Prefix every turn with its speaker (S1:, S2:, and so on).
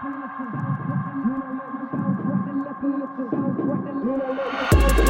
S1: You know, let my sound crack and let me